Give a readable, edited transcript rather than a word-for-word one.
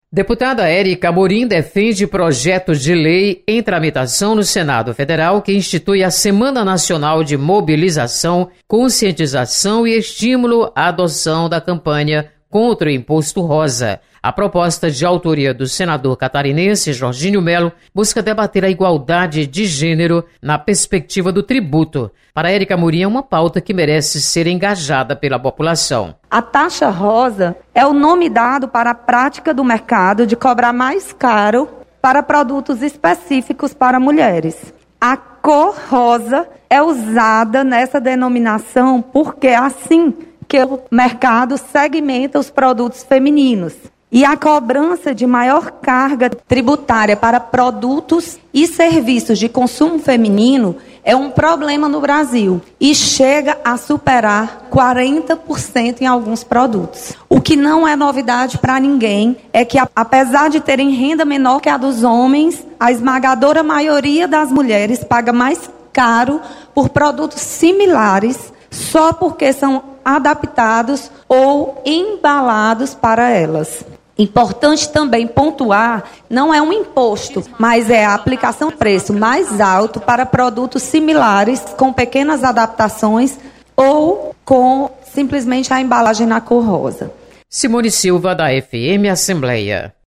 Deputada Érica Amorim defende projeto de lei em tramitação no Senado Federal que institui a Semana Nacional de Mobilização, Conscientização e Estímulo à adoção da campanha contra o Imposto Rosa. A proposta de autoria do senador catarinense Jorginho Melo busca debater a igualdade de gênero na perspectiva do tributo. Para Érica Amorim, é uma pauta que merece ser engajada pela população. A taxa rosa é o nome dado para a prática do mercado de cobrar mais caro para produtos específicos para mulheres. A cor rosa é usada nessa denominação porque é assim que o mercado segmenta os produtos femininos. E a cobrança de maior carga tributária para produtos e serviços de consumo feminino é um problema no Brasil e chega a superar 40% em alguns produtos. O que não é novidade para ninguém é que, apesar de terem renda menor que a dos homens, a esmagadora maioria das mulheres paga mais caro por produtos similares só porque são adaptados ou embalados para elas. Importante também pontuar, não é um imposto, mas é a aplicação de preço mais alto para produtos similares, com pequenas adaptações ou com simplesmente a embalagem na cor rosa. Simone Silva, da FM Assembleia.